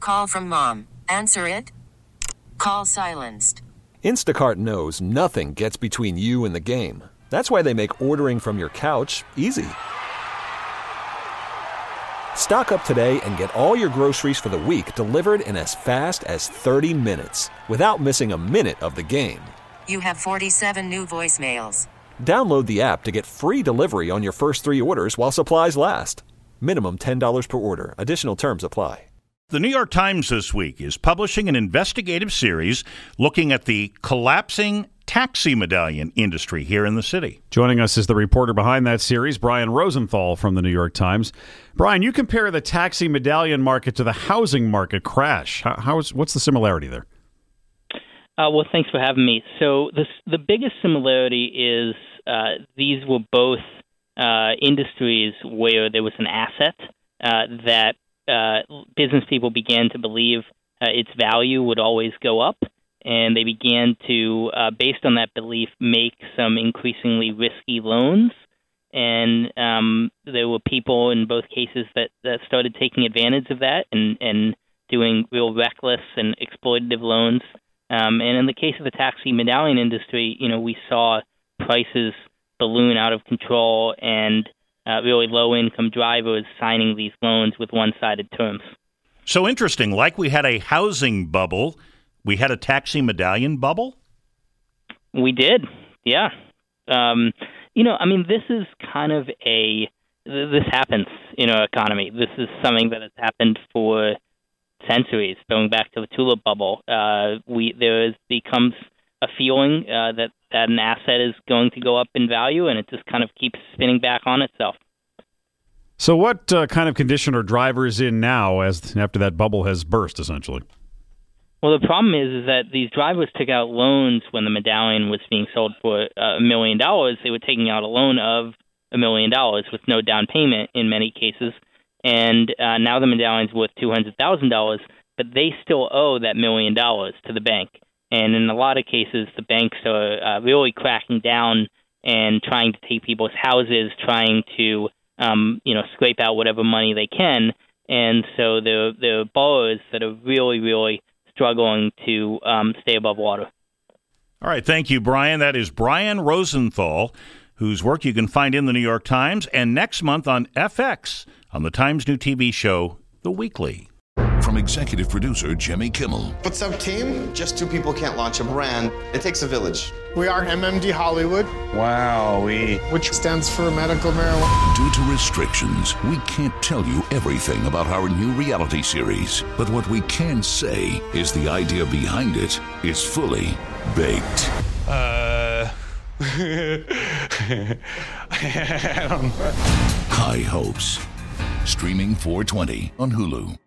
Call from mom. Answer it. Call silenced. Instacart knows nothing gets between you and the game. That's why they make ordering from your couch easy. Stock up today and get all your groceries for the week delivered in as fast as 30 minutes without missing a minute of the game. You have 47 new voicemails. Download the app to get free delivery on your first 3 orders while supplies last. Minimum $10 per order. Additional terms apply. The New York Times this week is publishing an investigative series looking at the collapsing taxi medallion industry here in the city. Joining us is the reporter behind that series, Brian Rosenthal from the New York Times. Brian, you compare the taxi medallion market to the housing market crash. What's the similarity there? Well, thanks for having me. So the biggest similarity is these were both industries where there was an asset that business people began to believe its value would always go up, and they began to, based on that belief, make some increasingly risky loans. And there were people in both cases that started taking advantage of that and doing real reckless and exploitative loans. And in the case of the taxi medallion industry, we saw prices balloon out of control and really low-income drivers signing these loans with one-sided terms. So interesting. Like we had a housing bubble, we had a taxi medallion bubble? We did, yeah. This is kind of this happens in our economy. This is something that has happened for centuries, going back to the tulip bubble. There becomes a feeling that an asset is going to go up in value, and it just kind of keeps spinning back on itself. So what kind of condition are drivers in now after that bubble has burst, essentially? Well, the problem is that these drivers took out loans when the medallion was being sold for $1 million. They were taking out a loan of $1 million with no down payment in many cases. And now the medallion's worth $200,000, but they still owe that $1 million to the bank. And in a lot of cases, the banks are really cracking down and trying to take people's houses, trying to scrape out whatever money they can. And so there are borrowers that are really, really struggling to stay above water. All right. Thank you, Brian. That is Brian Rosenthal, whose work you can find in the New York Times and next month on FX on the Times new TV show, The Weekly. From executive producer Jimmy Kimmel. What's up, team? Just 2 people can't launch a brand. It takes a village. We are MMD Hollywood. Wowee. Which stands for medical marijuana. Due to restrictions, we can't tell you everything about our new reality series. But what we can say is the idea behind it is fully baked. I don't know. High Hopes. Streaming 4/20 on Hulu.